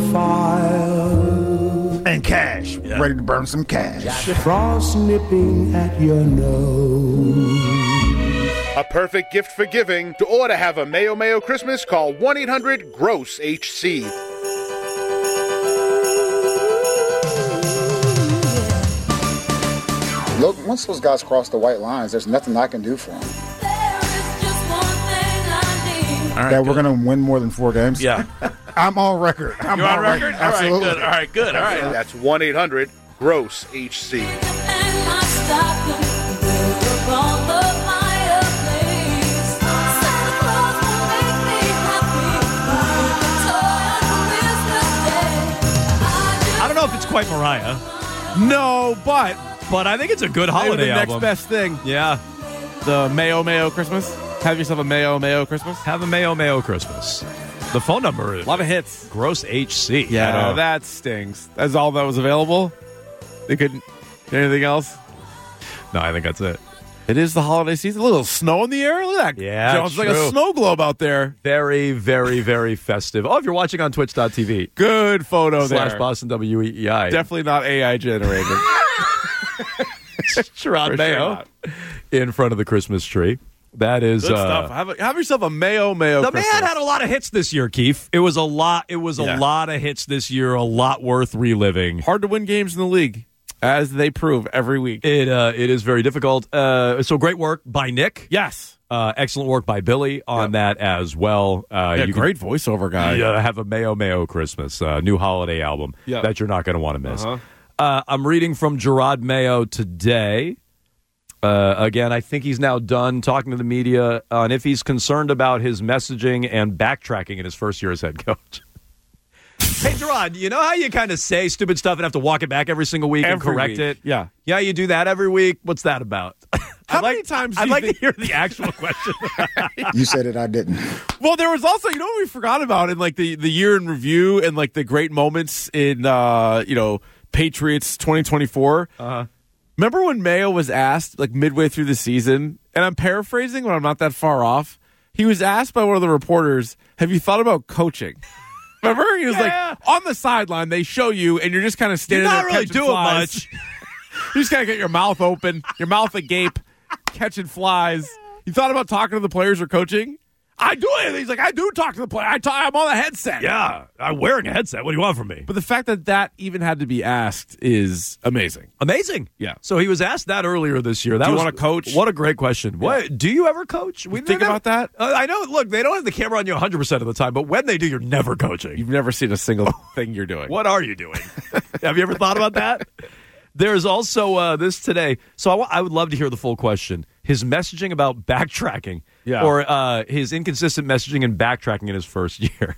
Speaker 18: fire.
Speaker 16: And cash. Yeah. Ready to burn some cash.
Speaker 18: Frost nipping at your nose.
Speaker 8: A perfect gift for giving. To order Have a Mayo Mayo Christmas, call one eight hundred GROSS H C.
Speaker 16: Look, once those guys cross the white lines, there's nothing I can do for them.
Speaker 7: All right,
Speaker 16: that
Speaker 7: good.
Speaker 16: we're going to win more than four games?
Speaker 7: Yeah.
Speaker 16: I'm on record. I'm
Speaker 7: You're on record?
Speaker 16: Absolutely.
Speaker 7: All right, good. All right, good. All right.
Speaker 8: That's one eight hundred GROSS H C.
Speaker 17: stocking there upon the fireplace. Santa Claus will make me happy with a toy on Christmas Day.
Speaker 6: I don't know if it's quite Mariah.
Speaker 7: No, but
Speaker 6: but I think it's a good holiday
Speaker 7: the
Speaker 6: album.
Speaker 7: next best thing.
Speaker 6: Yeah.
Speaker 7: The Mayo Mayo Christmas. Have yourself a Mayo Mayo Christmas.
Speaker 6: Have a Mayo Mayo Christmas. The phone number is
Speaker 7: a lot of hits.
Speaker 6: Gross H C.
Speaker 7: Yeah, that stings. That's all that was available. They couldn't. Anything else?
Speaker 6: No, I think that's it.
Speaker 7: It is the holiday season. A little snow in the air. Look at that.
Speaker 6: Yeah,
Speaker 7: it's like a snow globe out there.
Speaker 6: Very, very, very festive. Oh, if you're watching on twitch dot t v.
Speaker 7: Good photo
Speaker 6: slash
Speaker 7: there.
Speaker 6: Boston W E E I.
Speaker 7: Definitely not A I generated.
Speaker 6: Sherrod Mayo
Speaker 7: sure
Speaker 6: in front of the Christmas tree. That is
Speaker 7: Good
Speaker 6: uh,
Speaker 7: stuff. Have, a, have yourself a Mayo Mayo
Speaker 6: The
Speaker 7: Christmas.
Speaker 6: man had a lot of hits this year, Keith. It was a lot. It was a
Speaker 7: Yeah.
Speaker 6: lot of hits this year. A lot worth reliving.
Speaker 7: Hard to win games in the league, as they prove every week.
Speaker 6: It uh, it is very difficult. Uh, so great work by Nick.
Speaker 7: Yes.
Speaker 6: Uh, excellent work by Billy on that as well. Uh,
Speaker 7: Yeah,
Speaker 6: you
Speaker 7: great voiceover guy.
Speaker 6: Yeah, have a Mayo Mayo Christmas, uh, new holiday album
Speaker 7: Yeah.
Speaker 6: that you're not going to want to miss.
Speaker 7: Uh-huh.
Speaker 6: Uh, I'm reading from Gerard Mayo today. Uh, again, I think he's now done talking to the media on if he's concerned about his messaging and backtracking in his first year as head coach. Hey, Gerard, you know how you kind of say stupid stuff and have to walk it back every single week and
Speaker 7: Every
Speaker 6: correct
Speaker 7: week.
Speaker 6: it?
Speaker 7: Yeah.
Speaker 6: Yeah, you do that every week. What's that about?
Speaker 7: How
Speaker 6: I'd
Speaker 7: many
Speaker 6: like,
Speaker 7: times do
Speaker 6: I'd
Speaker 7: you
Speaker 6: like
Speaker 7: think-
Speaker 6: to hear the actual question.
Speaker 19: You said it, I didn't.
Speaker 7: Well, there was also, you know what we forgot about in like the, the year in review and like the great moments in, uh, you know, Patriots twenty twenty-four.
Speaker 6: Uh-huh.
Speaker 7: Remember when Mayo was asked like midway through the season, and I'm paraphrasing, but I'm not that far off. He was asked by one of the reporters, have you thought about coaching? Remember? He was
Speaker 6: Yeah.
Speaker 7: like, on the sideline, they show you, and you're just kind of standing
Speaker 6: You're not
Speaker 7: there
Speaker 6: really
Speaker 7: catching
Speaker 6: doing
Speaker 7: flies.
Speaker 6: much.
Speaker 7: You just got to get your mouth open, your mouth agape, catching flies. You thought about talking to the players or coaching? I do it. He's like, I do talk to the player. I talk, I'm on the headset.
Speaker 6: Yeah, I'm wearing a headset. What do you want from me?
Speaker 7: But the fact that that even had to be asked is amazing.
Speaker 6: Amazing.
Speaker 7: Yeah.
Speaker 6: So he was asked that earlier this year. That
Speaker 7: Do you
Speaker 6: was,
Speaker 7: wanna coach?
Speaker 6: What a great question. What do you ever coach? We
Speaker 7: think
Speaker 6: never-
Speaker 7: about that?
Speaker 6: Uh, I know. Look, they don't have the camera on you one hundred percent of the time, but when they do, you're never coaching.
Speaker 7: You've never seen a single thing you're doing.
Speaker 6: What are you doing? Have you ever thought about that? There's also uh, this today. So I, w- I would love to hear the full question. His messaging about backtracking,
Speaker 7: Yeah.
Speaker 6: or uh, his inconsistent messaging and backtracking in his first year.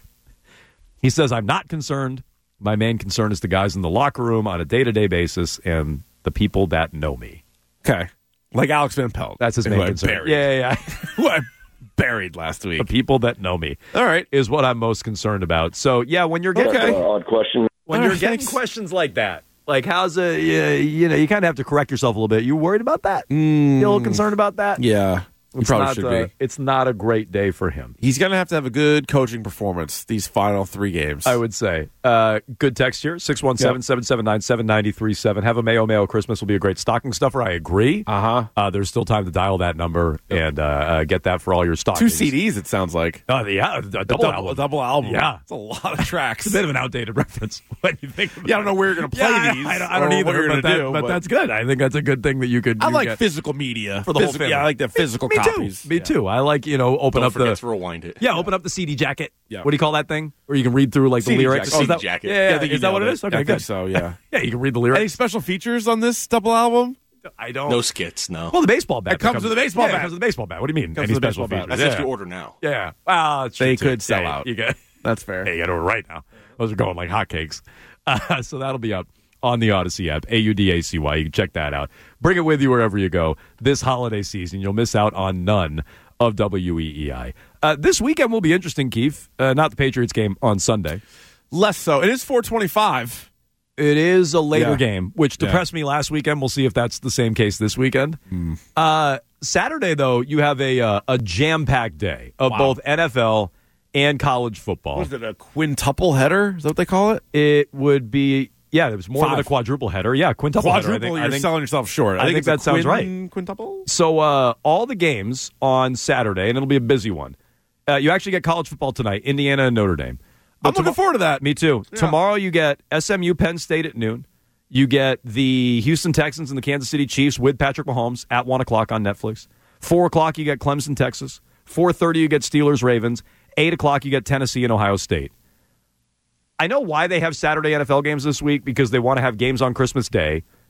Speaker 6: He says, I'm not concerned. My main concern is the guys in the locker room on a day-to-day basis and the people that know me.
Speaker 7: Okay. Like Alex Van Pelt.
Speaker 6: That's his
Speaker 7: who
Speaker 6: main
Speaker 7: I
Speaker 6: concern.
Speaker 7: buried.
Speaker 6: Yeah, yeah, yeah.
Speaker 7: Who I buried last week.
Speaker 6: The people that know me.
Speaker 7: All right.
Speaker 6: Is what I'm most concerned about. So, yeah, when you're getting...
Speaker 7: Okay.
Speaker 9: Odd question.
Speaker 6: When
Speaker 7: All
Speaker 6: you're
Speaker 7: right,
Speaker 6: getting
Speaker 7: thanks.
Speaker 6: questions like that, like how's a you, you know you kind of have to correct yourself a little bit. You worried about that?
Speaker 7: Mm,
Speaker 6: You a little concerned about that?
Speaker 7: Yeah. We
Speaker 6: It's
Speaker 7: probably
Speaker 6: not,
Speaker 7: should
Speaker 6: uh,
Speaker 7: be.
Speaker 6: It's not a great day for him,
Speaker 7: He's going to have to have a good coaching performance these final three games.
Speaker 6: I would say. Uh, good text here, six one seven, seven seven nine, seven nine three seven. Have a Mayo Mayo Christmas will be a great stocking stuffer. I agree.
Speaker 7: Uh-huh.
Speaker 6: Uh, there's still time to dial that number and uh, uh, get that for all your
Speaker 7: Two
Speaker 6: stockings.
Speaker 7: C Ds, it sounds like.
Speaker 6: Uh, yeah, a double, album.
Speaker 7: A double album.
Speaker 6: Yeah.
Speaker 7: It's a lot of tracks.
Speaker 6: It's a bit of an outdated reference when you think about
Speaker 7: Yeah, I don't know where you're going to play
Speaker 6: Yeah,
Speaker 7: these.
Speaker 6: I don't, I don't
Speaker 7: or
Speaker 6: either,
Speaker 7: what you're
Speaker 6: but,
Speaker 7: going to
Speaker 6: that,
Speaker 7: do.
Speaker 6: but that's good. I think that's a good thing that you could
Speaker 7: I
Speaker 6: you
Speaker 7: like
Speaker 6: get
Speaker 7: physical media.
Speaker 6: for the whole
Speaker 7: Physical-
Speaker 6: family.
Speaker 7: Yeah, I like the physical
Speaker 6: me
Speaker 7: copies.
Speaker 6: Too. Me
Speaker 7: Yeah.
Speaker 6: too. I like, you know, open
Speaker 20: Don't
Speaker 6: up
Speaker 20: forget
Speaker 6: the
Speaker 20: to rewind it.
Speaker 6: Yeah, open up the C D jacket.
Speaker 7: Yeah.
Speaker 6: What do you call that thing? Where you can read through like the
Speaker 7: C D
Speaker 6: lyrics.
Speaker 7: jacket.
Speaker 6: Oh, is that-
Speaker 20: C D jacket.
Speaker 6: Yeah,
Speaker 7: Yeah, I
Speaker 6: yeah.
Speaker 7: think you
Speaker 6: Is that what it
Speaker 7: nailed
Speaker 6: is?
Speaker 7: it.
Speaker 6: Okay,
Speaker 7: I think
Speaker 6: good.
Speaker 7: so, yeah.
Speaker 6: Yeah, you can read the lyrics.
Speaker 7: Any special features on this double album?
Speaker 6: I don't.
Speaker 20: No skits, no.
Speaker 6: Well, the baseball bat.
Speaker 7: It comes
Speaker 6: that
Speaker 7: with a baseball
Speaker 6: yeah,
Speaker 7: bat.
Speaker 6: It comes with a baseball bat. What do you mean?
Speaker 7: Comes
Speaker 6: Any
Speaker 7: with a
Speaker 6: special
Speaker 7: baseball bat.
Speaker 6: features?
Speaker 20: That's
Speaker 6: yeah.
Speaker 20: if you order now.
Speaker 6: Yeah. Well, that's
Speaker 7: They
Speaker 6: true, too.
Speaker 7: could sell
Speaker 6: Yeah,
Speaker 7: out.
Speaker 6: You get.
Speaker 7: That's fair.
Speaker 6: Hey, you got to order right now. Those are going like hotcakes. Uh, so that'll be up on the Odyssey app, A U D A C Y. You can check that out. Bring it with you wherever you go this holiday season. You'll miss out on none of W E E I. Uh, this weekend will be interesting, Keith. Uh, not the Patriots game on Sunday.
Speaker 7: Less so. It is four twenty-five.
Speaker 6: It is a later
Speaker 7: Yeah.
Speaker 6: game, which
Speaker 7: Yeah.
Speaker 6: depressed me last weekend. We'll see if that's the same case this weekend.
Speaker 7: Mm.
Speaker 6: Uh, Saturday, though, you have a uh, a jam-packed day of
Speaker 7: Wow.
Speaker 6: both N F L and college football.
Speaker 7: Was it a quintuple header? Is that what they call it?
Speaker 6: It would be, yeah, it was more than a
Speaker 7: Five.
Speaker 6: quadruple header. Yeah, quintuple header. I
Speaker 7: Quadruple,
Speaker 6: think,
Speaker 7: you're
Speaker 6: I think,
Speaker 7: selling yourself short.
Speaker 6: I think
Speaker 7: it's
Speaker 6: that
Speaker 7: a
Speaker 6: sounds
Speaker 7: quin-
Speaker 6: right.
Speaker 7: Quintuple?
Speaker 6: So uh, all the games on Saturday, and it'll be a busy one. Uh, you actually get college football tonight, Indiana and Notre Dame. But
Speaker 7: I'm looking
Speaker 6: tomo-
Speaker 7: forward to that.
Speaker 6: Me too.
Speaker 7: Yeah.
Speaker 6: Tomorrow you get S M U Penn State at noon. You get the Houston Texans and the Kansas City Chiefs with Patrick Mahomes at one o'clock on Netflix. four o'clock you get Clemson, Texas. four thirty you get Steelers, Ravens. eight o'clock you get Tennessee and Ohio State. I know why they have Saturday N F L games this week, because they want to have games on Christmas Day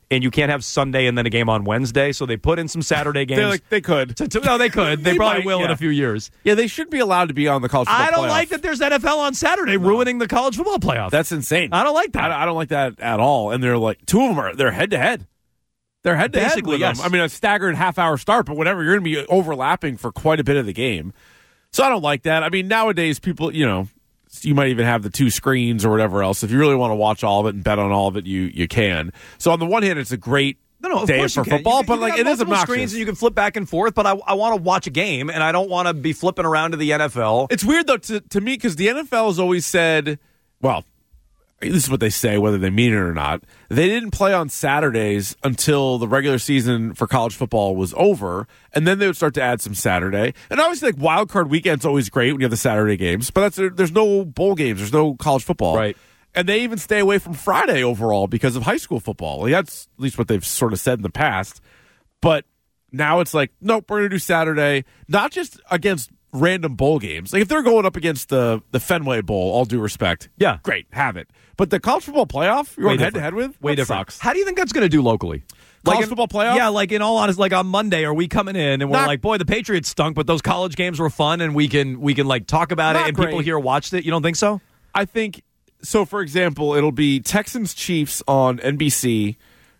Speaker 6: and you can't have Sunday and then a game on Wednesday, so they put in some Saturday games.
Speaker 7: Like, they could.
Speaker 6: To, to, no, they could. They,
Speaker 7: They
Speaker 6: probably
Speaker 7: might,
Speaker 6: will in
Speaker 7: yeah.
Speaker 6: a few years.
Speaker 7: Yeah, they should be allowed to be on the college football
Speaker 6: I don't
Speaker 7: playoff.
Speaker 6: like that there's N F L on Saturday ruining the college football playoff.
Speaker 7: That's insane.
Speaker 6: I don't like that.
Speaker 7: I, I don't like that at all. And they're like, two of them are, they're head to head. They're head to head
Speaker 6: Basically,
Speaker 7: with
Speaker 6: yes.
Speaker 7: them. I mean, a staggered half hour start, but whatever, you're going to be overlapping for quite a bit of the game. So I don't like that. I mean, nowadays, people, you know, you might even have the two screens or whatever else. If you really want to watch all of it and bet on all of it, you you can. So on the one hand, it's a great
Speaker 6: No, no, of
Speaker 7: day
Speaker 6: course
Speaker 7: for
Speaker 6: you can.
Speaker 7: football,
Speaker 6: You can-
Speaker 7: but
Speaker 6: you
Speaker 7: like
Speaker 6: can
Speaker 7: it
Speaker 6: have
Speaker 7: is
Speaker 6: multiple
Speaker 7: obnoxious.
Speaker 6: screens and you can flip back and forth. But I, I want to watch a game, and I don't want to be flipping around to the N F L.
Speaker 7: It's weird though to to me because the N F L has always said, well, this is what they say, whether they mean it or not. They didn't play on Saturdays until the regular season for college football was over, and then they would start to add some Saturday. And obviously, like wild card weekend's always great when you have the Saturday games, but that's there's no bowl games, there's no college football,
Speaker 6: Right.
Speaker 7: And they even stay away from Friday overall because of high school football. Like that's at least what they've sort of said in the past. But now it's like, nope, we're going to do Saturday, not just against random bowl games. Like if they're going up against the the Fenway Bowl, all due respect,
Speaker 6: Yeah.
Speaker 7: great, have it. But the college football playoff, you're
Speaker 6: Way
Speaker 7: going head to
Speaker 6: different.
Speaker 7: head with,
Speaker 6: Way
Speaker 7: that
Speaker 6: different.
Speaker 7: sucks.
Speaker 6: How do you think that's going to do locally?
Speaker 7: College
Speaker 6: in-
Speaker 7: football playoff?
Speaker 6: Yeah, like in all honesty, like on Monday, are we coming in and we're
Speaker 7: Not-
Speaker 6: like, boy, the Patriots stunk, but those college games were fun, and we can we can like talk about
Speaker 7: Not
Speaker 6: it, and people
Speaker 7: great.
Speaker 6: here watched it. You don't think so?
Speaker 7: I think so. For example, it'll be Texans Chiefs on N B C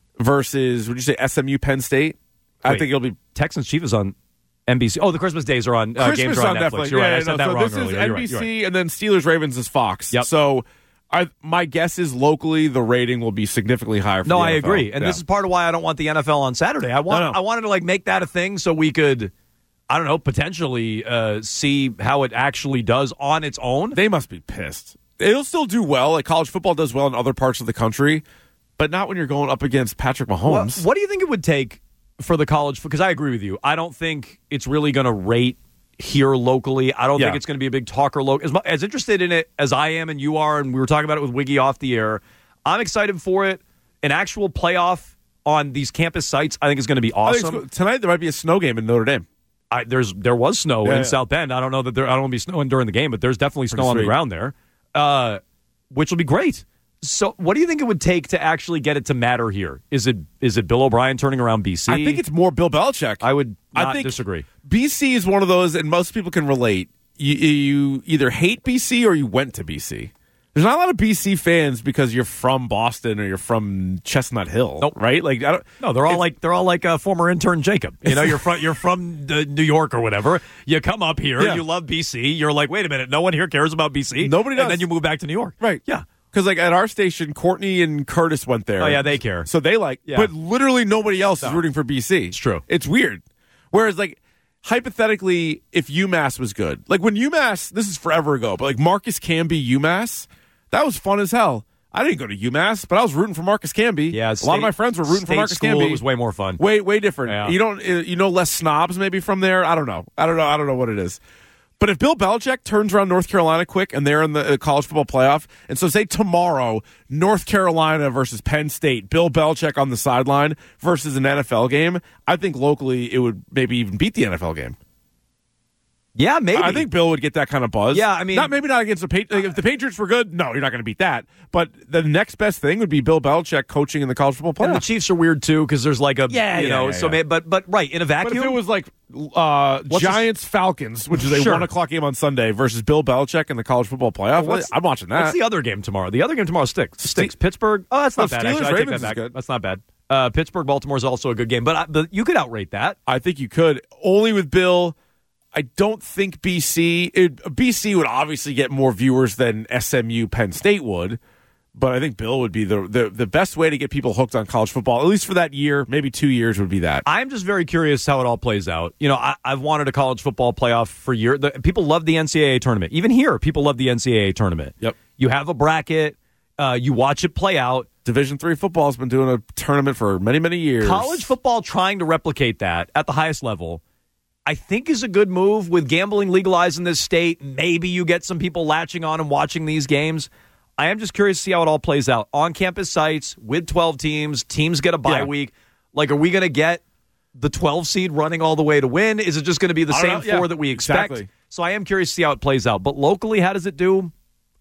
Speaker 7: versus would you say S M U Penn State? I
Speaker 6: Wait,
Speaker 7: think it'll be
Speaker 6: Texans Chiefs is on N B C. Oh, the Christmas days are on uh,
Speaker 7: Christmas
Speaker 6: games are on,
Speaker 7: on
Speaker 6: Netflix.
Speaker 7: Netflix.
Speaker 6: You're
Speaker 7: yeah,
Speaker 6: right. I
Speaker 7: yeah,
Speaker 6: said
Speaker 7: no,
Speaker 6: that
Speaker 7: so
Speaker 6: wrong
Speaker 7: this
Speaker 6: earlier.
Speaker 7: is
Speaker 6: You're
Speaker 7: N B
Speaker 6: right,
Speaker 7: C
Speaker 6: you're right.
Speaker 7: and then Steelers Ravens is Fox.
Speaker 6: Yep.
Speaker 7: So I my guess is locally the rating will be significantly higher. For
Speaker 6: No,
Speaker 7: the
Speaker 6: I
Speaker 7: N F L.
Speaker 6: agree, and
Speaker 7: Yeah.
Speaker 6: this is part of why I don't want the N F L on Saturday. I want
Speaker 7: No, no.
Speaker 6: I wanted to like make that a thing so we could, I don't know, potentially uh, see how it actually does on its own.
Speaker 7: They must be pissed. It'll still do well. Like college football does well in other parts of the country, but not when you're going up against Patrick
Speaker 6: What,
Speaker 7: Mahomes.
Speaker 6: what do you think it would take for the college? Because I agree with you. I don't think it's really going to rate here locally. I don't
Speaker 7: Yeah.
Speaker 6: think it's going to be a big talker. Lo- as, mu- as interested in it as I am and you are, and we were talking about it with Wiggy off the air, I'm excited for it. An actual playoff on these campus sites, I think is going to be
Speaker 7: I think
Speaker 6: awesome.
Speaker 7: it's- tonight there might be a snow game in Notre Dame.
Speaker 6: I, there's there was snow
Speaker 7: Yeah,
Speaker 6: in
Speaker 7: yeah.
Speaker 6: South Bend. I don't know that there. I don't want to be snowing during the game, but there's definitely
Speaker 7: Pretty
Speaker 6: snow on the
Speaker 7: sweet.
Speaker 6: ground there, uh, which will be great. So, what do you think it would take to actually get it to matter here? Is it is it Bill O'Brien turning around B C?
Speaker 7: I think it's more Bill Belichick.
Speaker 6: I would not
Speaker 7: I think
Speaker 6: disagree.
Speaker 7: B C is one of those, and most people can relate. You, you either hate B C or you went to B C. There's not a lot of B C fans because you're from Boston or you're from Chestnut Hill,
Speaker 6: Nope.
Speaker 7: right? Like, I don't.
Speaker 6: No, they're all
Speaker 7: it's-
Speaker 6: like they're all like uh, former intern Jacob. You know, you're from you're from the New York or whatever. You come up here,
Speaker 7: Yeah.
Speaker 6: you love B C. You're like, wait a minute, no one here cares about B C.
Speaker 7: Nobody does.
Speaker 6: And then you move back to New York,
Speaker 7: right?
Speaker 6: Yeah.
Speaker 7: Because like at our station, Courtney and Curtis went there.
Speaker 6: Oh yeah, they care.
Speaker 7: So they like,
Speaker 6: Yeah.
Speaker 7: but literally nobody else is
Speaker 6: No.
Speaker 7: rooting for B C.
Speaker 6: It's true.
Speaker 7: It's weird. Whereas like hypothetically, if UMass was good, like when UMass, this is forever ago, but like Marcus Camby UMass, that was fun as hell. I didn't go to UMass, but I was rooting for Marcus Camby.
Speaker 6: Yeah,
Speaker 7: a lot
Speaker 6: state-
Speaker 7: of my friends were rooting for
Speaker 6: state
Speaker 7: Marcus
Speaker 6: school,
Speaker 7: Camby.
Speaker 6: It was way more fun.
Speaker 7: Way, way different.
Speaker 6: Yeah.
Speaker 7: You don't, uh, you know, less snobs maybe from there. I don't know. I don't know. I don't know what it is. But if Bill Belichick turns around North Carolina quick and they're in the uh, college football playoff, and so say tomorrow, North Carolina versus Penn State, Bill Belichick on the sideline versus an N F L game, I think locally it would maybe even beat the N F L game.
Speaker 6: Yeah, maybe.
Speaker 7: I think Bill would get that kind of buzz.
Speaker 6: Yeah, I mean-
Speaker 7: not maybe not against the Patriots. Like, if the Patriots were good, no, you're not going to beat that. But the next best thing would be Bill Belichick coaching in the college football
Speaker 6: And the
Speaker 7: playoff.
Speaker 6: Chiefs are weird too because there's like a
Speaker 7: Yeah,
Speaker 6: you
Speaker 7: yeah,
Speaker 6: know
Speaker 7: yeah,
Speaker 6: so
Speaker 7: yeah.
Speaker 6: may, but but right in a
Speaker 7: But
Speaker 6: vacuum.
Speaker 7: if it was like uh,
Speaker 6: What's
Speaker 7: Giants Falcons, which is a
Speaker 6: Sure.
Speaker 7: one o'clock game on Sunday, versus Bill Belichick in the college football playoff,
Speaker 6: What's-
Speaker 7: I'm watching that.
Speaker 6: What's the other game tomorrow? The other game tomorrow sticks. Sticks. Pittsburgh. Oh, that's not
Speaker 7: No,
Speaker 6: bad.
Speaker 7: Steelers,
Speaker 6: Actually, I take
Speaker 7: Ravens
Speaker 6: that
Speaker 7: is
Speaker 6: back.
Speaker 7: good.
Speaker 6: That's not bad. Uh, Pittsburgh, Baltimore is also a good game, but, I, but you could outrate that.
Speaker 7: I think you could only with Bill. I don't think B C. It, B C would obviously get more viewers than S M U Penn State would, but I think Bill would be the, the the best way to get people hooked on college football, at least for that year, maybe two years would be that.
Speaker 6: I'm just very curious how it all plays out. You know, I, I've wanted a college football playoff for years. The, people love the N C double A tournament. Even here, people love the N C double A tournament.
Speaker 7: Yep.
Speaker 6: You have a bracket. Uh, you watch it play out.
Speaker 7: Division three football has been doing a tournament for many, many years.
Speaker 6: College football trying to replicate that at the highest level, I think is a good move. With gambling legalized in this state, maybe you get some people latching on and watching these games. I am just curious to see how it all plays out. On-campus sites with twelve teams, teams get a bye
Speaker 7: Yeah.
Speaker 6: week. Like, are we going to get the twelve seed running all the way to win? Is it just going to be the
Speaker 7: I
Speaker 6: same
Speaker 7: don't know. Yeah,
Speaker 6: four that we expect?
Speaker 7: exactly.
Speaker 6: So I am curious to see how it plays out. But locally, how does it do?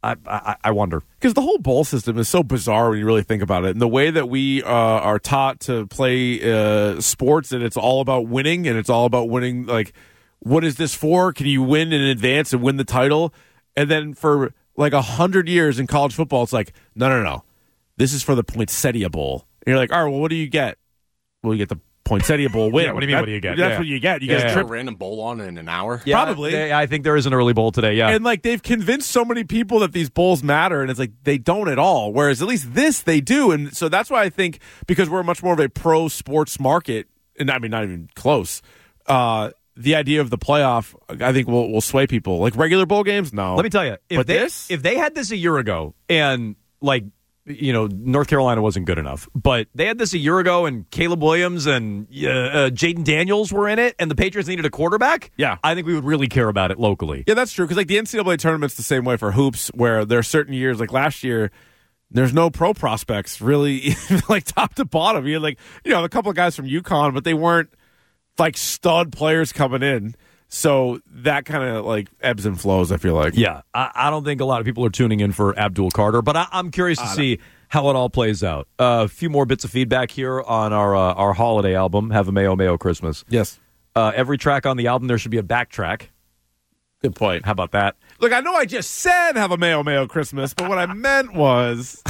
Speaker 6: I, I, I wonder.
Speaker 7: Because the whole bowl system is so bizarre when you really think about it. And the way that we uh, are taught to play uh, sports, and it's all about winning, and it's all about winning, like, what is this for? Can you win in advance and win the title? And then for like a hundred years in college football, it's like, no, no, no. This is for the Poinsettia Bowl. And you're like, all right, well, what do you get? Well, you get the Poinsettia Bowl win.
Speaker 6: Yeah, what do you mean,
Speaker 7: that,
Speaker 6: what do you get?
Speaker 7: That's
Speaker 6: yeah.
Speaker 7: what you get. You
Speaker 6: yeah,
Speaker 7: get
Speaker 6: yeah.
Speaker 7: a trip.
Speaker 20: A random bowl on in an hour?
Speaker 6: Yeah,
Speaker 7: Probably.
Speaker 6: They, I think there is an early bowl today, yeah.
Speaker 7: And, like, they've convinced so many people that these bowls matter, and it's like they don't at all. Whereas at least this, they do. And so that's why I think, because we're much more of a pro sports market, and I mean, not even close, uh, the idea of the playoff, I think, will will sway people. Like regular bowl games, no.
Speaker 6: Let me tell you, if
Speaker 7: but
Speaker 6: they
Speaker 7: this?
Speaker 6: if they had this a year ago, and like you know, North Carolina wasn't good enough, but they had this a year ago, and Caleb Williams and uh, uh, Jaden Daniels were in it, and the Patriots needed a quarterback.
Speaker 7: Yeah,
Speaker 6: I think we would really care about it locally.
Speaker 7: Yeah, that's true. Because like the N C double A tournament's the same way for hoops, where there are certain years, like last year, there's no pro prospects really, like top to bottom. You had like you know a couple of guys from UConn, but they weren't like stud players coming in. So that kind of like ebbs and flows, I feel like.
Speaker 6: Yeah, I, I don't think a lot of people are tuning in for Abdul Carter, but I, I'm curious to see how it all plays out. Uh, a few more bits of feedback here on our uh, our holiday album, Have a Mayo Mayo Christmas.
Speaker 7: Yes.
Speaker 6: Uh, every track on the album, there should be a backtrack.
Speaker 7: Good point.
Speaker 6: How about that?
Speaker 7: Look, I know I just said Have a Mayo Mayo Christmas, but what I meant was...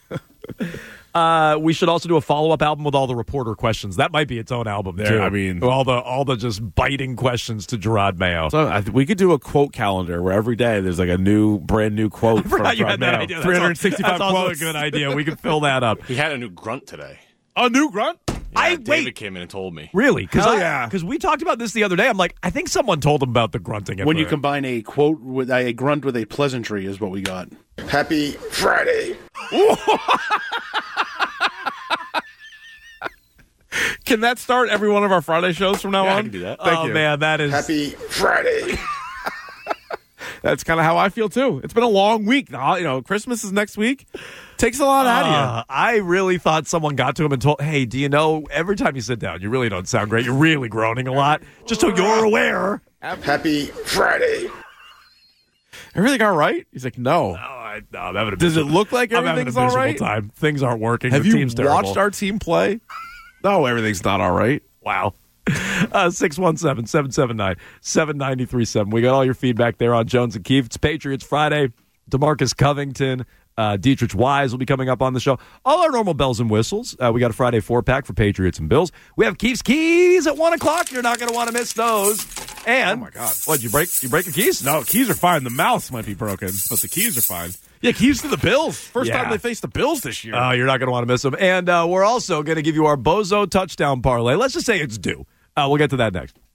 Speaker 6: Uh, we should also do a follow-up album with all the reporter questions. That might be its own album,
Speaker 7: There,
Speaker 6: too.
Speaker 7: I mean-
Speaker 6: all the all the just biting questions to Gerard Mayo.
Speaker 7: So I th- we could do a quote calendar where every day there's like a new, brand new quote.
Speaker 6: I forgot
Speaker 7: from
Speaker 6: you had that
Speaker 7: Mayo.
Speaker 6: idea. That's
Speaker 7: three hundred sixty-five
Speaker 6: That's also
Speaker 7: quotes.
Speaker 6: a good idea. We could fill that up.
Speaker 20: He had a new grunt today.
Speaker 7: A new grunt?
Speaker 20: Yeah,
Speaker 6: I
Speaker 20: David
Speaker 6: wait.
Speaker 20: came in and told me.
Speaker 6: Really? Because
Speaker 7: Hell yeah.
Speaker 6: Because we talked about this the other day. I'm like, I think someone told him about the grunting. at
Speaker 8: When
Speaker 6: the-
Speaker 8: you combine a quote with a grunt with a pleasantry is what we got.
Speaker 16: Happy Friday.
Speaker 7: Can that start every one of our Friday shows from now
Speaker 20: Yeah, I
Speaker 7: on?
Speaker 20: can do that.
Speaker 7: Thank
Speaker 6: oh,
Speaker 7: you.
Speaker 6: man, that is...
Speaker 16: Happy Friday.
Speaker 7: That's kind of how I feel, too. It's been a long week. Uh, You know, Christmas is next week. Takes a lot out of you.
Speaker 6: Uh, I really thought someone got to him and told, hey, do you know, every time you sit down, you really don't sound great. You're really groaning a lot. Just so you're aware.
Speaker 16: Happy Friday.
Speaker 7: Everything all right? He's like, no.
Speaker 6: Oh, I, no I'm having a
Speaker 7: Does it
Speaker 6: miserable-
Speaker 7: look like
Speaker 6: I'm having a
Speaker 7: everything's all
Speaker 6: miserable
Speaker 7: right?
Speaker 6: time. Things aren't working.
Speaker 7: Have
Speaker 6: the
Speaker 7: you
Speaker 6: team's
Speaker 7: watched
Speaker 6: terrible.
Speaker 7: our team play? No, everything's not all right.
Speaker 6: Wow. Uh, six one seven, seven seven nine, seven nine three seven. We got all your feedback there on Jones and Keefe. It's Patriots Friday. DeMarcus Covington, uh, Dietrich Wise will be coming up on the show. All our normal bells and whistles. Uh, we got a Friday four-pack for Patriots and Bills. We have Keefe's Keys at one o'clock. You're not going to want to miss those. And,
Speaker 7: Oh, my God.
Speaker 6: What, you break you break your keys?
Speaker 7: No, keys are fine. The mouse might be broken, but the keys are fine. Yeah, keys to the Bills. First
Speaker 6: Yeah.
Speaker 7: time they faced the Bills this year.
Speaker 6: Oh, you're not going to want to miss them. And uh, we're also going to give you our Bozo touchdown parlay. Let's just say it's due. Uh, we'll get to that next.